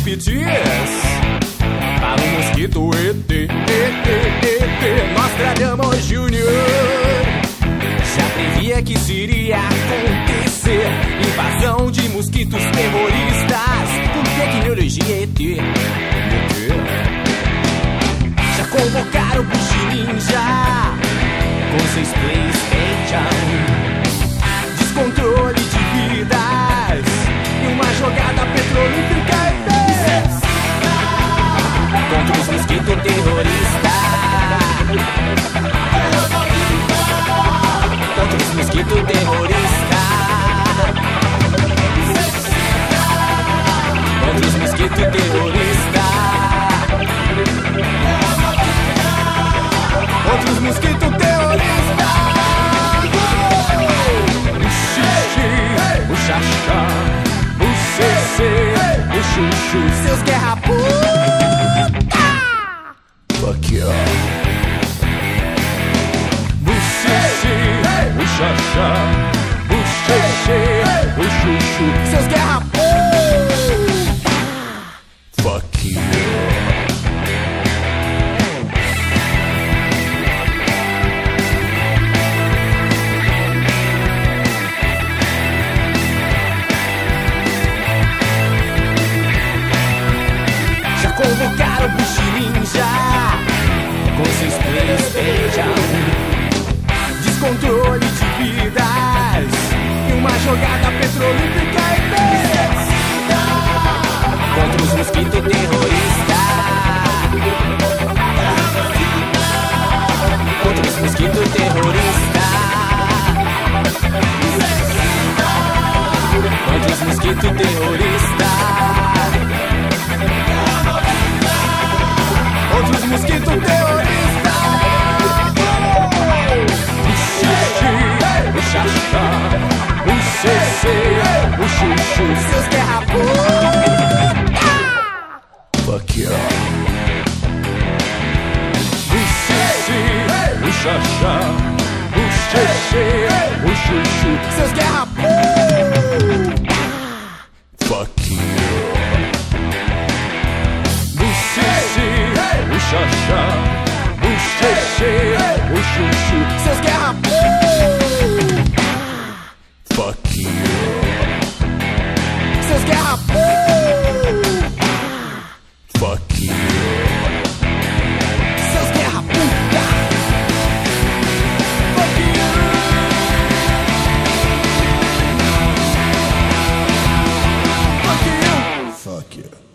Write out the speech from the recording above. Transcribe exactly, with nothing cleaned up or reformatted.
striptease para o mosquito E T, E T, E T. Nostradamus Júnior já previa que isso iria acontecer. Invasão de mosquitos terroristas com tecnologia E T. Já convocaram o Bush Ninja com seus PlayStation. Descontrole de vidas e uma jogada petrolífica E T. Contra os mosquitos terroristas. Contra os mosquitos terroristas. Contra os mosquitos terroristas. Contra os mosquitos terroristas. O xixi, o xaxá, o cc, o chuchu, seus guerra puta. Fuck you. O xixi, o xaxá, o xixi, o chuchu, seus guerra puta. Fuck you. Convocaram o Bush Ninja com seus PlayStation. Descontrole de vidas e uma jogada petrolífica E T. Contra os mosquitos terroristas. Contra os mosquitos terroristas. Contra os mosquitos terroristas. Contra os mosquitos terroristas. O xixi, o xaxá, o cc, o chuchu, seus guerra puta. Fuck you. O xixi, o xaxá, o cc, o chuchu, seus guerra puta. Fuck you. O xaxá, o xixi, o chuchu, seus guerra puta. Fuck you. Seus guerra puta. Fuck you. Seus guerra puta. Fuck you. Fuck you. Fuck you.